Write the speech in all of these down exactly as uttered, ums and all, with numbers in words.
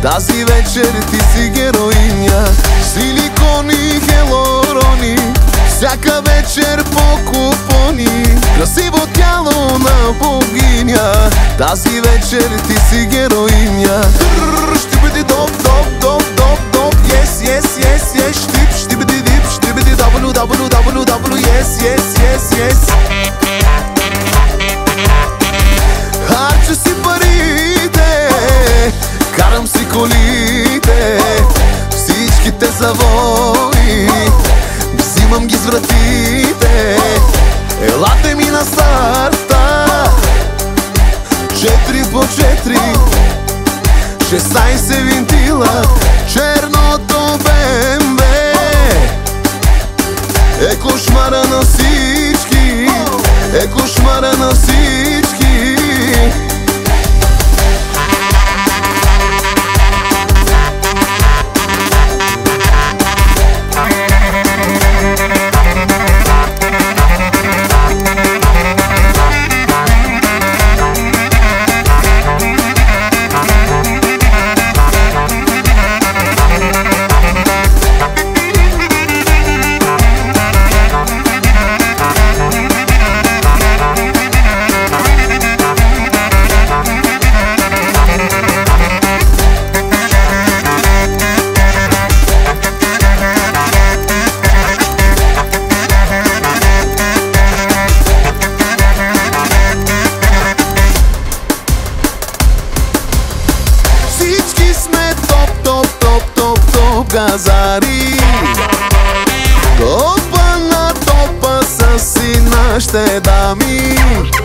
Тази вечер ти си героиня, силикони, хелорони, всяка вечер по купони, красиво тяло на богиня. Тази вечер ти си героиня. Ще бъде доп, доп, доп, доп, доп, yes, yes, yes, yes, штип, ще бъде дип, ще бъде W, W, W, W, yes, yes, yes, yes. Харча си парите, карам си колите, всичките завои, взимам ги с вратите. Елате ми на старта, четири по четири, шестнайсет винтила, черното Б М В е кошмара на всички, е кошмара на всички. Газари, топа на топа са си нашите дами.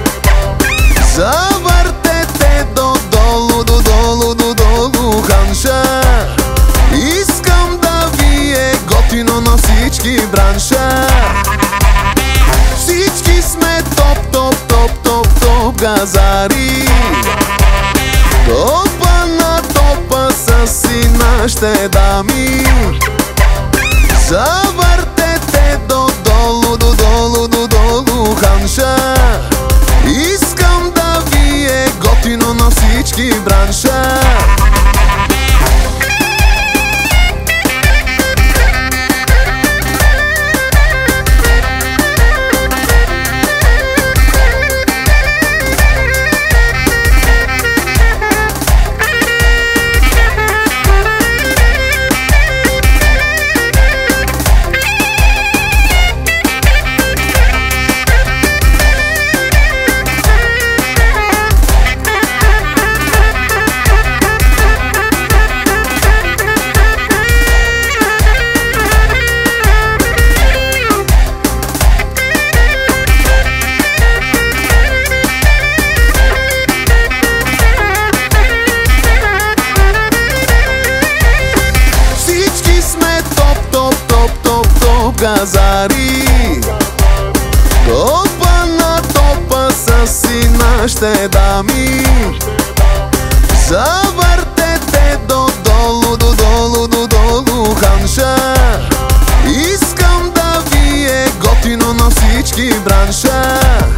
Завъртете додолу, додолу, додолу ханша. Искам да ви е готино на всички бранша. Всички сме топ, топ, топ, топ, топ газари. Топа на топа са си нашите дами. Завъртете додолу, додолу, додолу ханша. Искам да ви е готино на всички бранша. Газари, топа на топа са си нашите дами. Завъртете додолу, додолу, додолу ханша. Искам да ви е готино на всички бранша.